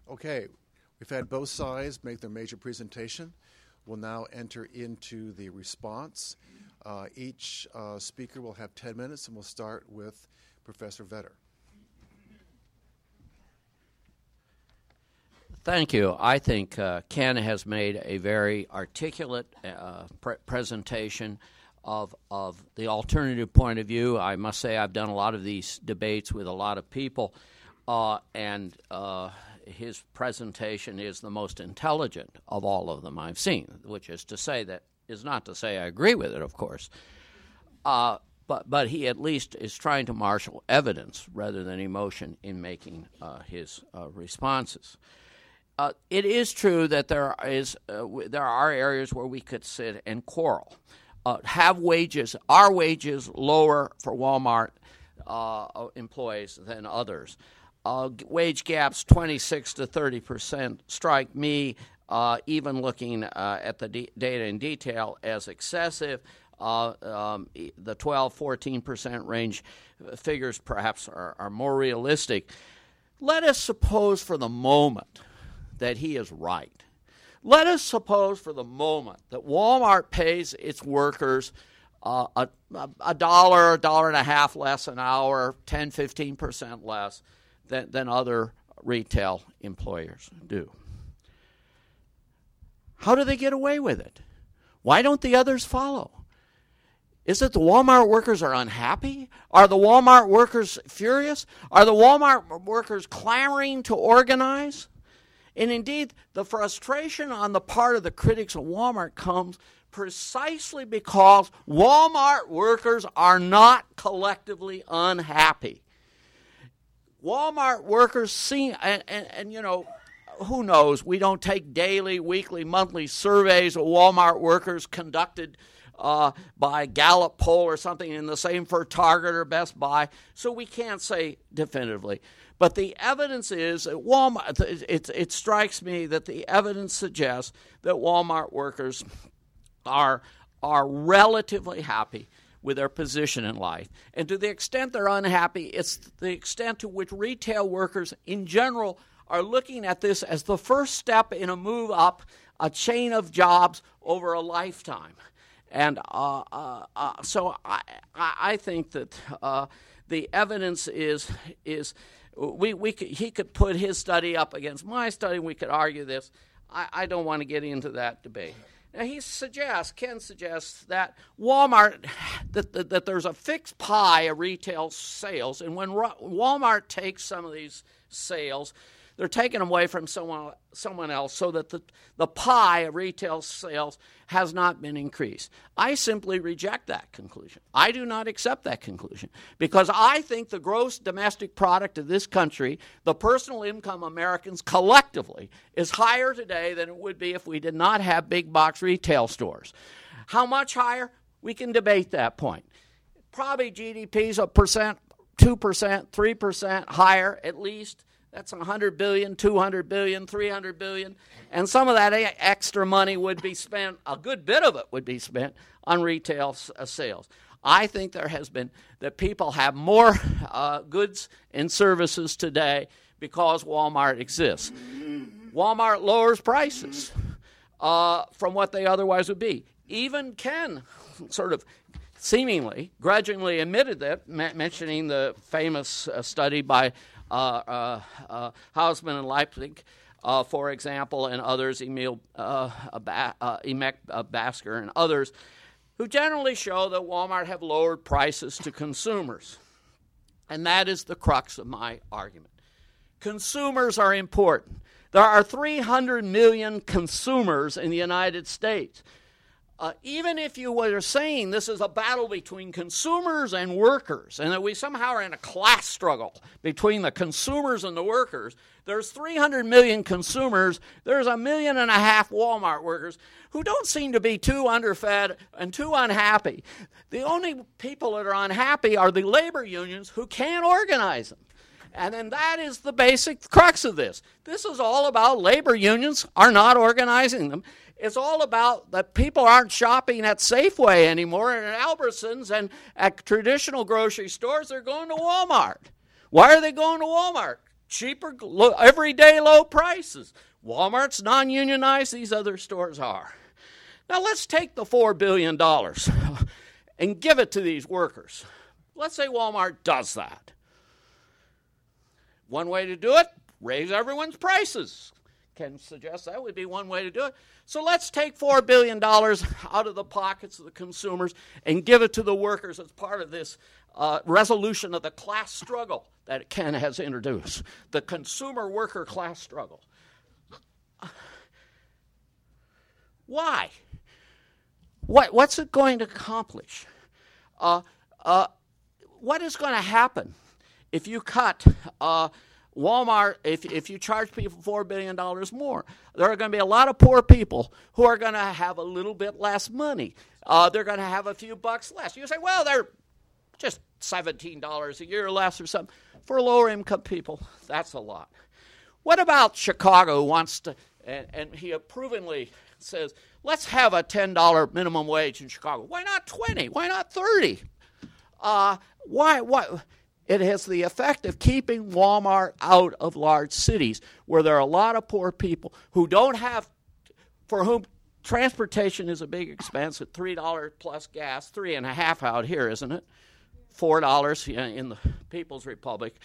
Okay, we've had both sides make their major presentation. We'll now enter into the response. Each speaker will have 10 minutes, and we'll start with Professor Vetter. Thank you. I think Ken has made a very articulate presentation of the alternative point of view. I must say I've done a lot of these debates with a lot of people, and his presentation is the most intelligent of all of them I've seen, which is not to say I agree with it, of course. But he at least is trying to marshal evidence rather than emotion in making his responses. It is true that there are areas where we could sit and quarrel. Are wages lower for Walmart employees than others? Wage gaps 26 to 30% strike me, even looking at the data in detail, as excessive. The 12-14% range figures perhaps are more realistic. Let us suppose for the moment that he is right. Let us suppose for the moment that Walmart pays its workers $1, $1.50 less an hour, 10-15% less than other retail employers do. How do they get away with it? Why don't the others follow? Is it the Walmart workers are unhappy? Are the Walmart workers furious? Are the Walmart workers clamoring to organize? And indeed, the frustration on the part of the critics of Walmart comes precisely because Walmart workers are not collectively unhappy. Walmart workers see, and you know, who knows? We don't take daily, weekly, monthly surveys of Walmart workers conducted by Gallup poll or something, and the same for Target or Best Buy, so we can't say definitively. But the evidence is that Walmart, it strikes me that the evidence suggests that Walmart workers are relatively happy with their position in life. And to the extent they're unhappy, it's the extent to which retail workers in general are looking at this as the first step in a move up a chain of jobs over a lifetime. And so I think that the evidence is he could put his study up against my study. We could argue this. I don't want to get into that debate. Now Ken suggests that Walmart, that there's a fixed pie of retail sales, and when Walmart takes some of these sales, they're taken away from someone else, so that the pie of retail sales has not been increased. I simply reject that conclusion. I do not accept that conclusion because I think the gross domestic product of this country, the personal income of Americans collectively, is higher today than it would be if we did not have big box retail stores. How much higher? We can debate that point. Probably GDP's 1%, 2%, 3% higher at least. That's $100 billion, $200 billion, $300 billion. And some of that extra money would be spent, a good bit of it would be spent on retail sales. I think there has been, that people have more goods and services today because Walmart exists. Walmart lowers prices from what they otherwise would be. Even Ken sort of seemingly, grudgingly admitted that, mentioning the famous study by Hausman and Leipzig, for example, and others, Emil Basker and others, who generally show that Walmart have lowered prices to consumers. And that is the crux of my argument. Consumers are important. There are 300 million consumers in the United States. Even if you were saying this is a battle between consumers and workers, and that we somehow are in a class struggle between the consumers and the workers, there's 300 million consumers, there's 1.5 million Walmart workers who don't seem to be too underfed and too unhappy. The only people that are unhappy are the labor unions who can't organize them. And then that is the basic crux of this. This is all about labor unions are not organizing them. It's all about that people aren't shopping at Safeway anymore and at Albertsons and at traditional grocery stores. They're going to Walmart. Why are they going to Walmart? cheaper, everyday low prices. Walmart's non-unionized, these other stores are. Now let's take the $4 billion and give it to these workers. Let's say Walmart does that. One way to do it, raise everyone's prices. Ken suggests that would be one way to do it. So let's take $4 billion out of the pockets of the consumers and give it to the workers as part of this resolution of the class struggle that Ken has introduced, the consumer worker class struggle. Why? What's it going to accomplish? What is going to happen if you cut Walmart, if you charge people $4 billion more? There are going to be a lot of poor people who are going to have a little bit less money. They're going to have a few bucks less. You say, well, they're just $17 a year less or something. For lower income people, that's a lot. What about Chicago, who wants to, and he approvingly says, let's have a $10 minimum wage in Chicago. Why not 20? Why not 30? Why? It has the effect of keeping Walmart out of large cities where there are a lot of poor people who don't have, for whom transportation is a big expense at $3 plus gas, $3.50 out here, isn't it? $4 in the People's Republic.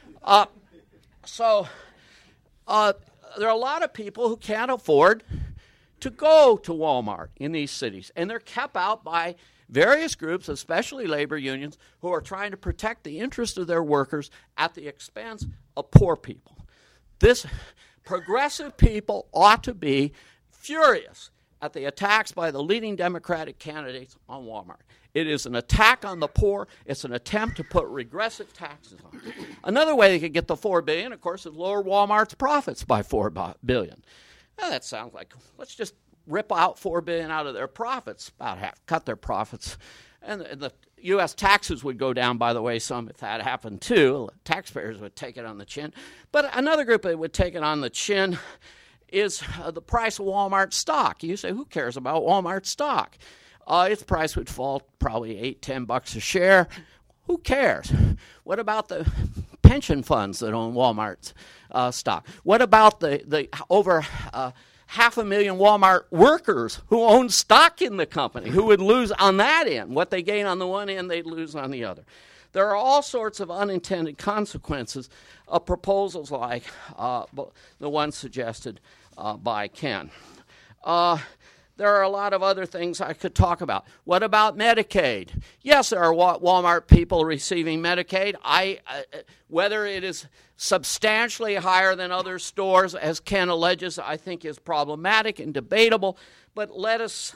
So there are a lot of people who can't afford to go to Walmart in these cities, and they're kept out by various groups, especially labor unions, who are trying to protect the interests of their workers at the expense of poor people. This progressive people ought to be furious at the attacks by the leading Democratic candidates on Walmart. It is an attack on the poor. It's an attempt to put regressive taxes on them. Another way they could get the $4 billion, of course, is lower Walmart's profits by $4 billion. Now, that sounds like, let's just rip out $4 billion out of their profits, about half, cut their profits. And the U.S. taxes would go down, by the way, some if that happened too. Taxpayers would take it on the chin. But another group that would take it on the chin is the price of Walmart stock. You say, who cares about Walmart stock? Its price would fall probably $8-10 a share. Who cares? What about the pension funds that own Walmart's stock? What about the over 500,000 Walmart workers who own stock in the company, who would lose on that end? What they gain on the one end, they'd lose on the other. There are all sorts of unintended consequences of proposals like the one suggested by Ken. There are a lot of other things I could talk about. What about Medicaid? Yes, there are Walmart people receiving Medicaid. Whether it is substantially higher than other stores, as Ken alleges, I think is problematic and debatable. But let us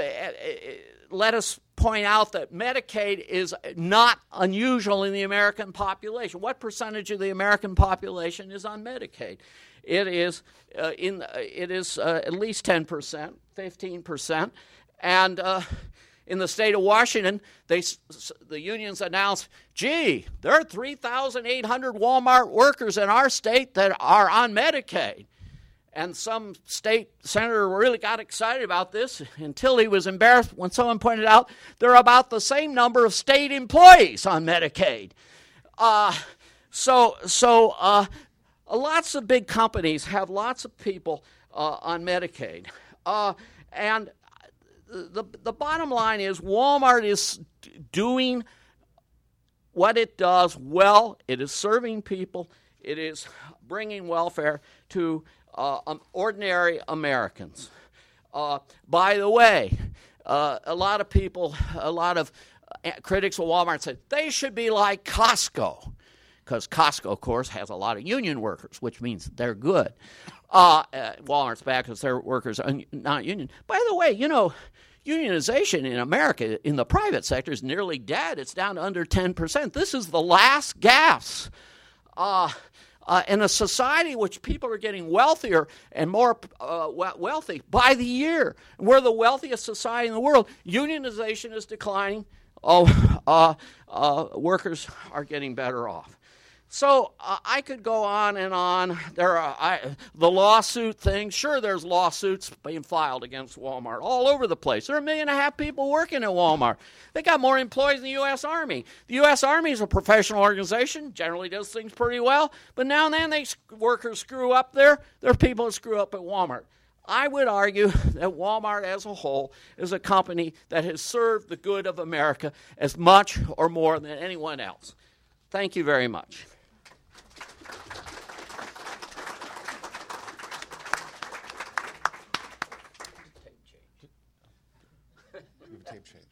point out that Medicaid is not unusual in the American population. What percentage of the American population is on Medicaid? It is at least 10%, 15%, and in the state of Washington, the unions announced, gee, there are 3,800 Walmart workers in our state that are on Medicaid. And some state senator really got excited about this until he was embarrassed when someone pointed out there are about the same number of state employees on Medicaid. Lots of big companies have lots of people on Medicaid. And the bottom line is Walmart is doing what it does well. It is serving people. It is bringing welfare to ordinary Americans. By the way, a lot of critics of Walmart said they should be like Costco, because Costco, of course, has a lot of union workers, which means they're good. Walmart's bad because their workers are not union. By the way, unionization in America in the private sector is nearly dead. It's down to under 10%. This is the last gasp. In a society which people are getting wealthier and more wealthy by the year, we're the wealthiest society in the world, unionization is declining. Workers are getting better off. So I could go on and on. There are the lawsuit thing. Sure, there's lawsuits being filed against Walmart all over the place. There are 1.5 million people working at Walmart. They got more employees than the U.S. Army. The U.S. Army is a professional organization, generally does things pretty well, but now and then workers screw up there. There are people that screw up at Walmart. I would argue that Walmart as a whole is a company that has served the good of America as much or more than anyone else. Thank you very much. Tape change.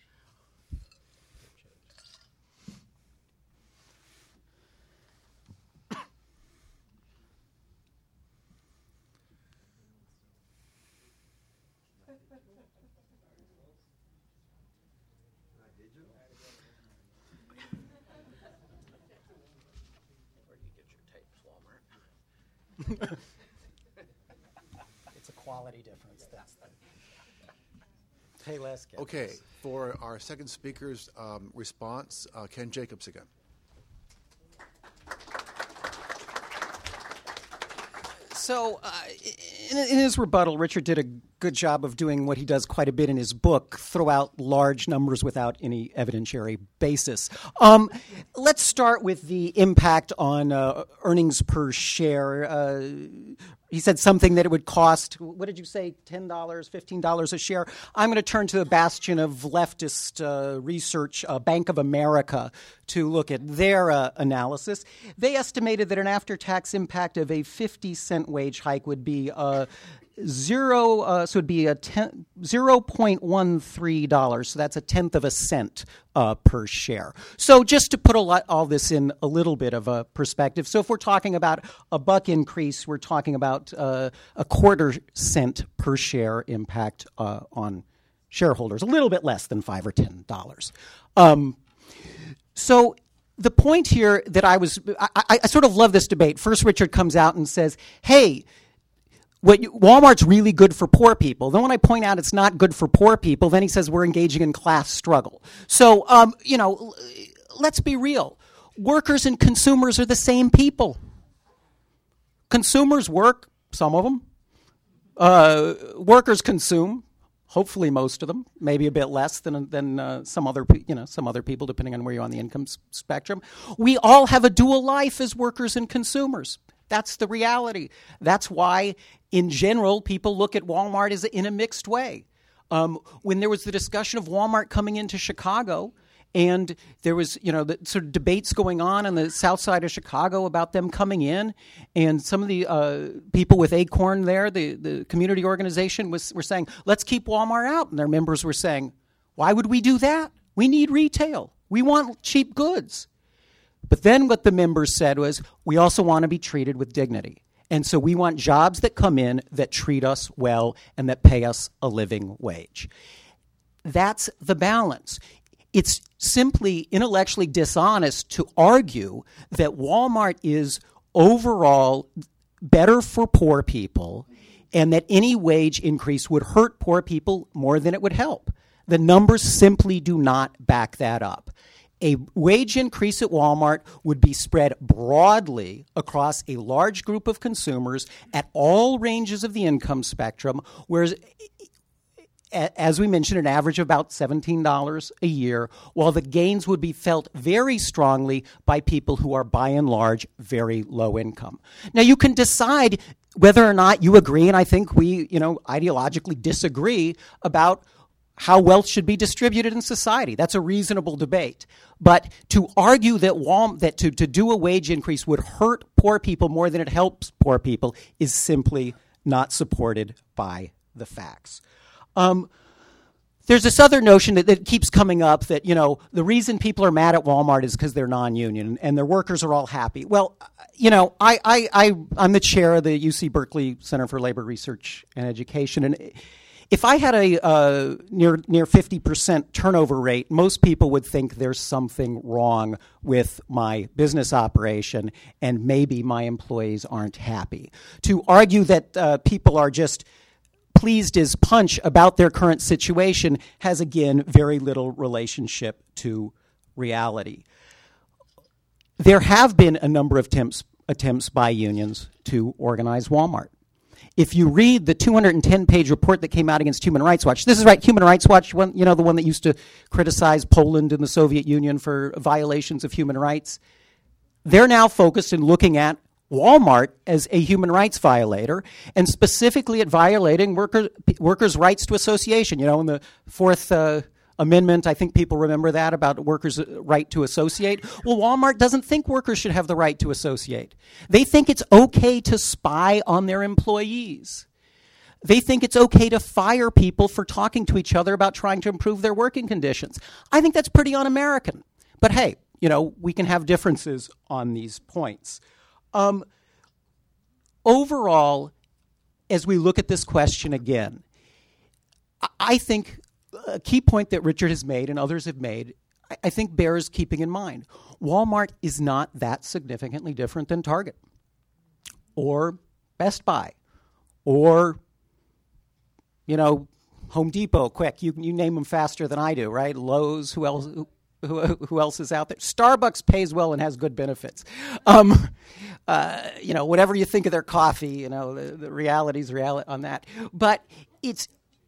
It's a quality difference. That's the. Pay less. Okay, for our second speaker's response, Ken Jacobs again. So, in his rebuttal, Richard did a good job of doing what he does quite a bit in his book, throw out large numbers without any evidentiary basis. Let's start with the impact on earnings per share. He said something that it would cost, what did you say, $10, $15 a share? I'm going to turn to the bastion of leftist research, Bank of America, to look at their analysis. They estimated that an after-tax impact of a 50-cent wage hike would be $0.13. So that's a tenth of a cent per share. So just to put all this in a little bit of a perspective, so if we're talking about a buck increase, we're talking about a quarter cent per share impact on shareholders, a little bit less than $5 or $10. So the point here that I sort of love this debate. First, Richard comes out and says, hey, Walmart's really good for poor people. Then when I point out it's not good for poor people, then he says we're engaging in class struggle. So, let's be real. Workers and consumers are the same people. Consumers work, some of them. Workers consume, hopefully most of them, maybe a bit less than some other people, depending on where you're on the income spectrum. We all have a dual life as workers and consumers. That's the reality. That's why, in general, people look at Walmart in a mixed way. When there was the discussion of Walmart coming into Chicago, and there was, the sort of debates going on the south side of Chicago about them coming in, and some of the people with Acorn there, the community organization, were saying, let's keep Walmart out. And their members were saying, why would we do that? We need retail. We want cheap goods. But then what the members said was, we also want to be treated with dignity. And so we want jobs that come in that treat us well and that pay us a living wage. That's the balance. It's simply intellectually dishonest to argue that Walmart is overall better for poor people and that any wage increase would hurt poor people more than it would help. The numbers simply do not back that up. A wage increase at Walmart would be spread broadly across a large group of consumers at all ranges of the income spectrum, whereas, as we mentioned, an average of about $17 a year, while the gains would be felt very strongly by people who are, by and large, very low income. Now, you can decide whether or not you agree, and I think we, ideologically disagree about how wealth should be distributed in society. That's a reasonable debate. But to argue that to do a wage increase would hurt poor people more than it helps poor people is simply not supported by the facts. There's this other notion that keeps coming up that, the reason people are mad at Walmart is because they're non-union and their workers are all happy. Well, I'm the chair of the UC Berkeley Center for Labor Research and Education, and if I had a near 50% turnover rate, most people would think there's something wrong with my business operation and maybe my employees aren't happy. To argue that people are just pleased as punch about their current situation has, again, very little relationship to reality. There have been a number of attempts by unions to organize Walmart. If you read the 210-page report that came out against Human Rights Watch, this is right, Human Rights Watch, the one that used to criticize Poland and the Soviet Union for violations of human rights, they're now focused in looking at Walmart as a human rights violator, and specifically at violating workers' rights to association. In the Fourth Amendment, I think people remember that, about workers' right to associate. Well, Walmart doesn't think workers should have the right to associate. They think it's okay to spy on their employees. They think it's okay to fire people for talking to each other about trying to improve their working conditions. I think that's pretty un-American. But hey, we can have differences on these points. Overall, as we look at this question again, I think a key point that Richard has made and others have made, I think bears keeping in mind. Walmart is not that significantly different than Target or Best Buy or, Home Depot. Quick, you name them faster than I do, right? Lowe's, who else is out there? Starbucks pays well and has good benefits. Whatever you think of their coffee, the reality's reality on that. But it's,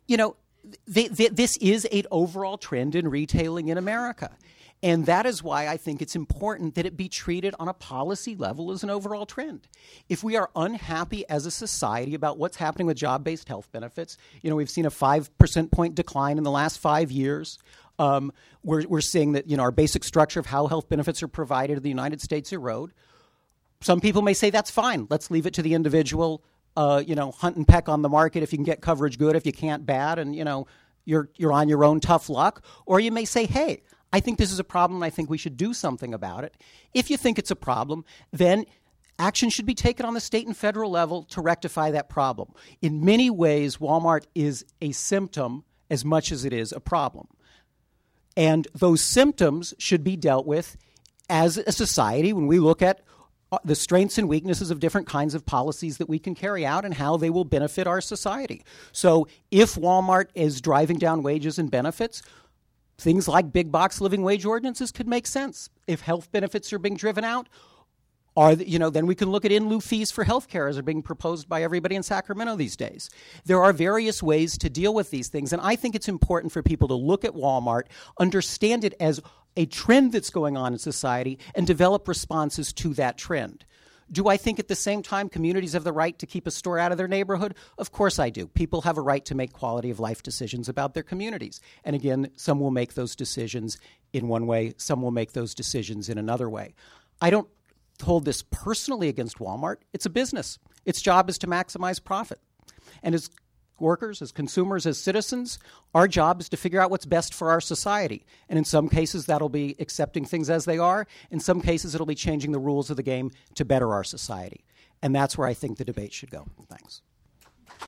this is an overall trend in retailing in America. And that is why I think it's important that it be treated on a policy level as an overall trend. If we are unhappy as a society about what's happening with job-based health benefits, we've seen a 5% point decline in the last 5 years. We're seeing that, our basic structure of how health benefits are provided in the United States erode. Some people may say that's fine. Let's leave it to the individual, hunt and peck on the market. If you can get coverage, good. If you can't, bad. And, you're on your own, tough luck. Or you may say, hey, I think this is a problem. I think we should do something about it. If you think it's a problem, then action should be taken on the state and federal level to rectify that problem. In many ways, Walmart is a symptom as much as it is a problem. And those symptoms should be dealt with as a society when we look at the strengths and weaknesses of different kinds of policies that we can carry out and how they will benefit our society. So if Walmart is driving down wages and benefits, things like big box living wage ordinances could make sense. If health benefits are being driven out, then we can look at in lieu fees for health care as are being proposed by everybody in Sacramento these days. There are various ways to deal with these things, and I think it's important for people to look at Walmart, understand it as a trend that's going on in society, and develop responses to that trend. Do I think at the same time communities have the right to keep a store out of their neighborhood? Of course I do. People have a right to make quality of life decisions about their communities. And again, some will make those decisions in one way, some will make those decisions in another way. I don't hold this personally against Walmart. It's a business. Its job is to maximize profit. And as workers, as consumers, as citizens, our job is to figure out what's best for our society. And in some cases, that'll be accepting things as they are. In some cases, it'll be changing the rules of the game to better our society. And that's where I think the debate should go. Thanks.